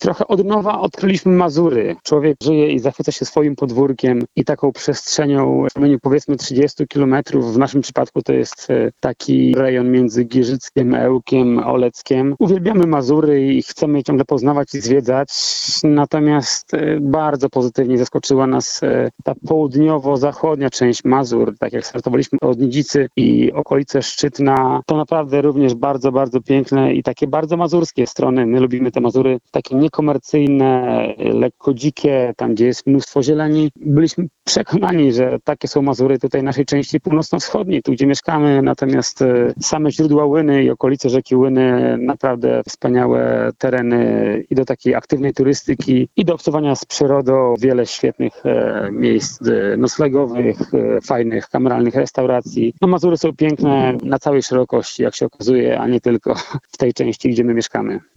trochę od nowa odkryliśmy Mazury. Człowiek żyje i zachwyca się swoim podwórkiem i taką przestrzenią w promieniu powiedzmy 30 kilometrów. W naszym przypadku to jest taki rejon między Giżyckiem, Ełkiem, Oleckiem. Uwielbiamy Mazury i chcemy je ciągle poznawać i zwiedzać, natomiast bardzo pozytywnie zaskoczyła nas ta południowo-zachodnia część Mazur. Tak jak startowaliśmy od Nidzicy i okolice Szczytna, to naprawdę również bardzo, bardzo piękne i takie bardzo mazurskie strony. My lubimy te Mazury takie niekomercyjne, lekko dzikie, tam gdzie jest mnóstwo zieleni. Byliśmy przekonani, że takie są Mazury tutaj naszej części północno-wschodniej, tu gdzie mieszkamy, natomiast same źródła Łyny i okolice rzeki Łyny, naprawdę wspaniałe tereny i do takiej aktywnej turystyki i do obcowania z przyrodą, wiele świetnych miejsc noclegowych, fajnych, kameralnych restauracji. No, Mazury są piękne na całej szerokości, jak się okazuje, a nie tylko w tej części, gdzie my mieszkamy.